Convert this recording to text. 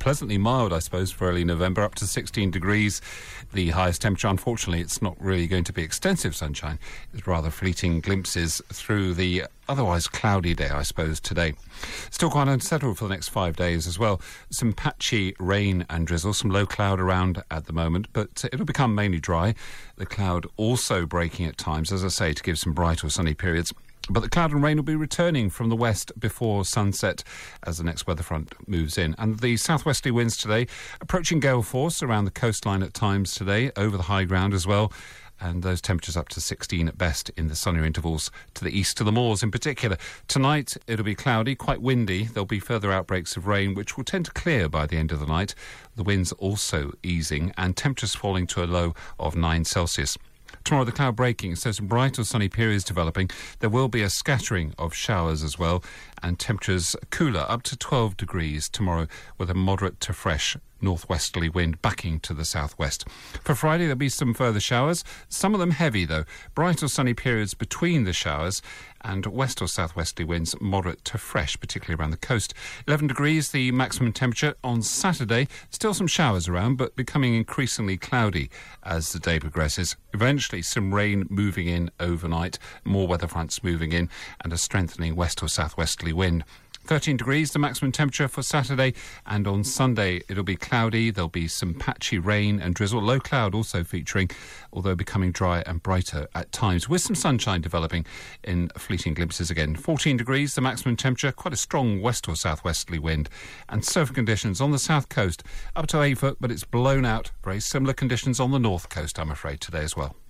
pleasantly mild, I suppose, for early November, up to 16 degrees. The highest temperature, unfortunately, it's not really going to be extensive sunshine. It's rather fleeting glimpses through the otherwise cloudy day, I suppose, today. Still quite unsettled for the next 5 days as well. Some patchy rain and drizzle, some low cloud around at the moment, but it'll become mainly dry. The cloud also breaking at times, as I say, to give some bright or sunny periods. But the cloud and rain will be returning from the west before sunset as the next weather front moves in. And the southwesterly winds today approaching gale force around the coastline at times today, over the high ground as well. And those temperatures up to 16 at best in the sunnier intervals to the east, to the moors in particular. Tonight it'll be cloudy, quite windy. There'll be further outbreaks of rain, which will tend to clear by the end of the night. The winds also easing and temperatures falling to a low of 9 Celsius. Tomorrow the cloud breaking, so some bright or sunny periods developing. There will be a scattering of showers as well, and temperatures cooler up to 12 degrees tomorrow with a moderate to fresh northwesterly wind backing to the southwest. For Friday there'll be some further showers, some of them heavy though. Bright or sunny periods between the showers and west or southwesterly winds moderate to fresh, particularly around the coast. 11 degrees the maximum temperature on Saturday. Still some showers around, but becoming increasingly cloudy as the day progresses. Eventually some rain moving in overnight, more weather fronts moving in and a strengthening west or southwesterly wind. 13 degrees the maximum temperature for Saturday, and on Sunday it'll be cloudy. There'll be some patchy rain and drizzle, low cloud also featuring, although becoming dry and brighter at times, with some sunshine developing in fleeting glimpses again. 14 degrees the maximum temperature, quite a strong west or southwesterly wind, and surf conditions on the south coast up to 8 foot, but it's blown out. Very similar conditions on the north coast, I'm afraid, today as well.